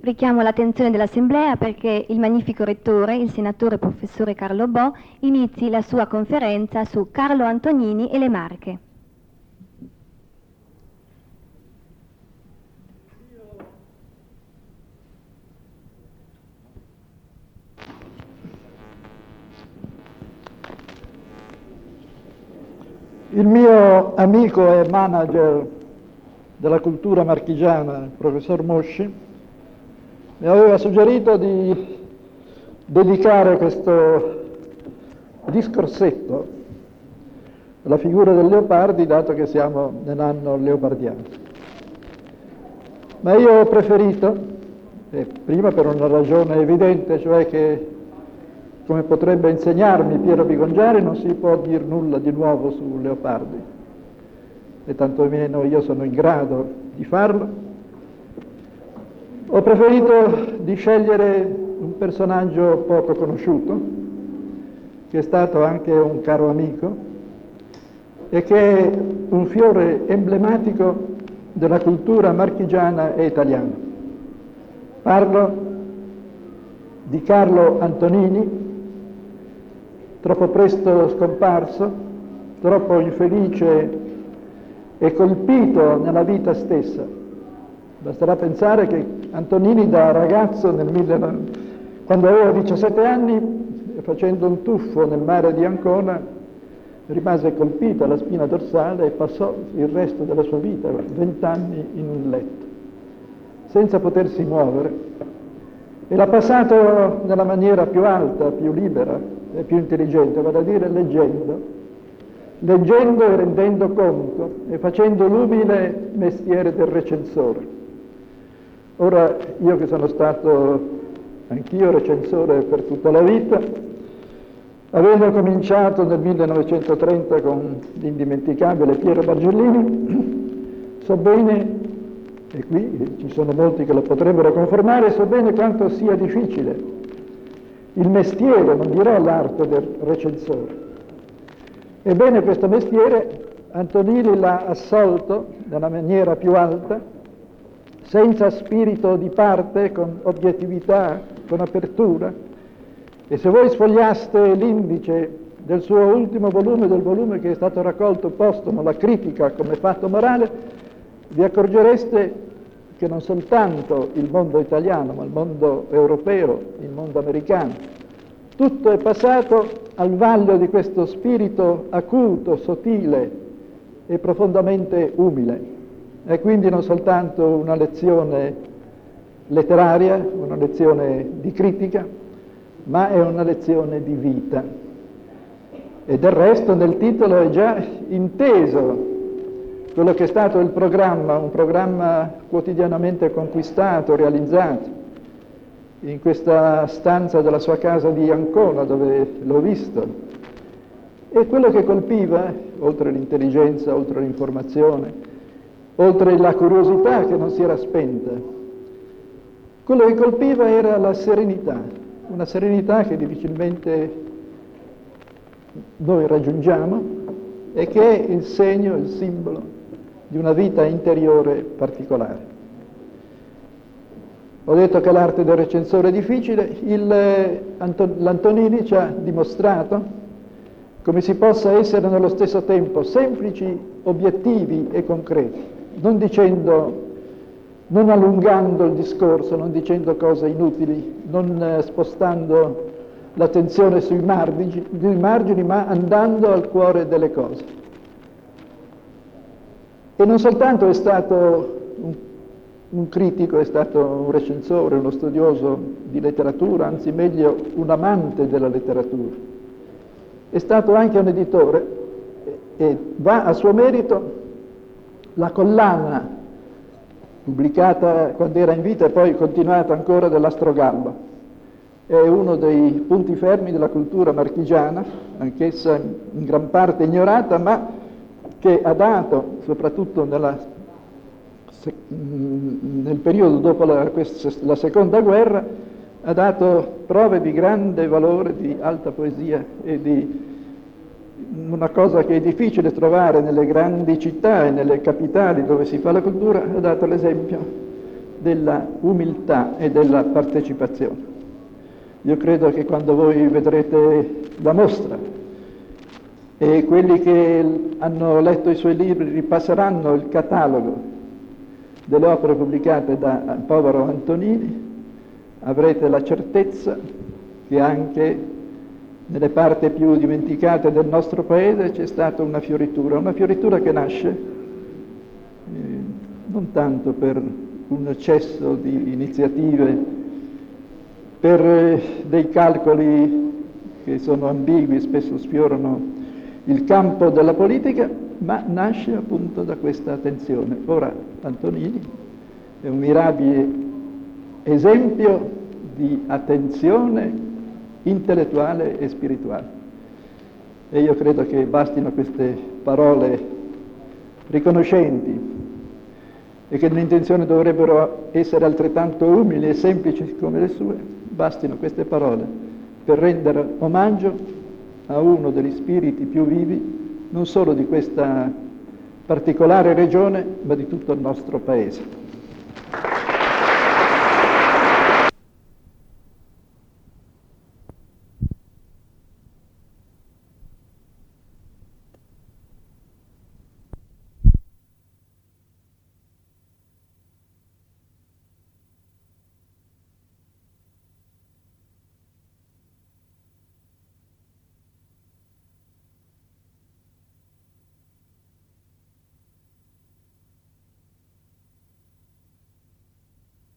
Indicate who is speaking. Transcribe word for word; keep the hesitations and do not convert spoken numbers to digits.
Speaker 1: Richiamo l'attenzione dell'Assemblea perché il magnifico rettore, il senatore professore Carlo Bo, inizi la sua conferenza su Carlo Antonini e le Marche.
Speaker 2: Il mio amico e manager della cultura marchigiana, il professor Mosci, mi aveva suggerito di dedicare questo discorsetto alla figura del Leopardi, dato che siamo nell'anno leopardiano. Ma io ho preferito, eh, prima per una ragione evidente, cioè che, come potrebbe insegnarmi Piero Bigongiari, non si può dire nulla di nuovo su Leopardi, e tantomeno io sono in grado di farlo. Ho preferito di scegliere un personaggio poco conosciuto, che è stato anche un caro amico e che è un fiore emblematico della cultura marchigiana e italiana. Parlo di Carlo Antonini, troppo presto scomparso, troppo infelice e colpito nella vita stessa. Basterà pensare che Antonini da ragazzo, nel mille... quando aveva diciassette anni, facendo un tuffo nel mare di Ancona, rimase colpito alla spina dorsale e passò il resto della sua vita, vent'anni, in un letto, senza potersi muovere. E l'ha passato nella maniera più alta, più libera e più intelligente, vale a dire leggendo, leggendo e rendendo conto e facendo l'umile mestiere del recensore. Ora, io che sono stato anch'io recensore per tutta la vita, avendo cominciato nel millenovecentotrenta con l'indimenticabile Piero Bargellini, so bene, e qui ci sono molti che lo potrebbero confermare, so bene quanto sia difficile il mestiere, non dirò l'arte del recensore. Ebbene, questo mestiere Antonini l'ha assolto nella maniera più alta, senza spirito di parte, con obiettività, con apertura. E se voi sfogliaste l'indice del suo ultimo volume, del volume che è stato raccolto postumo, La critica come fatto morale, vi accorgereste che non soltanto il mondo italiano, ma il mondo europeo, il mondo americano, tutto è passato al vaglio di questo spirito acuto, sottile e profondamente umile. È quindi non soltanto una lezione letteraria, una lezione di critica, ma è una lezione di vita. E del resto nel titolo è già inteso quello che è stato il programma, un programma quotidianamente conquistato, realizzato, in questa stanza della sua casa di Ancona, dove l'ho visto. E quello che colpiva, oltre l'intelligenza, oltre l'informazione, oltre la curiosità che non si era spenta, quello che colpiva era la serenità, una serenità che difficilmente noi raggiungiamo e che è il segno, il simbolo di una vita interiore particolare. Ho detto che l'arte del recensore è difficile, il, Anto, l'Antonini ci ha dimostrato come si possa essere nello stesso tempo semplici, obiettivi e concreti, non dicendo, non allungando il discorso, non dicendo cose inutili, non eh, spostando l'attenzione sui margini, sui margini, ma andando al cuore delle cose. E non soltanto è stato un, un critico, è stato un recensore, uno studioso di letteratura, anzi meglio un amante della letteratura, è stato anche un editore e, e va a suo merito la collana pubblicata quando era in vita e poi continuata ancora dell'Astrogallo. È uno dei punti fermi della cultura marchigiana, anch'essa in gran parte ignorata, ma che ha dato, soprattutto nella, nel periodo dopo la, questa, la seconda guerra, ha dato prove di grande valore, di alta poesia e di una cosa che è difficile trovare nelle grandi città e nelle capitali dove si fa la cultura. Ha dato l'esempio della umiltà e della partecipazione. Io credo che quando voi vedrete la mostra e quelli che hanno letto i suoi libri ripasseranno il catalogo delle opere pubblicate da povero Antonini, avrete la certezza che anche nelle parti più dimenticate del nostro paese c'è stata una fioritura, una fioritura che nasce eh, non tanto per un eccesso di iniziative, per eh, dei calcoli che sono ambigui, spesso sfiorano il campo della politica, ma nasce appunto da questa attenzione. Ora Antonini è un mirabile esempio di attenzione intellettuale e spirituale. E io credo che bastino queste parole riconoscenti e che le intenzioni dovrebbero essere altrettanto umili e semplici come le sue, bastino queste parole per rendere omaggio a uno degli spiriti più vivi, non solo di questa particolare regione, ma di tutto il nostro Paese.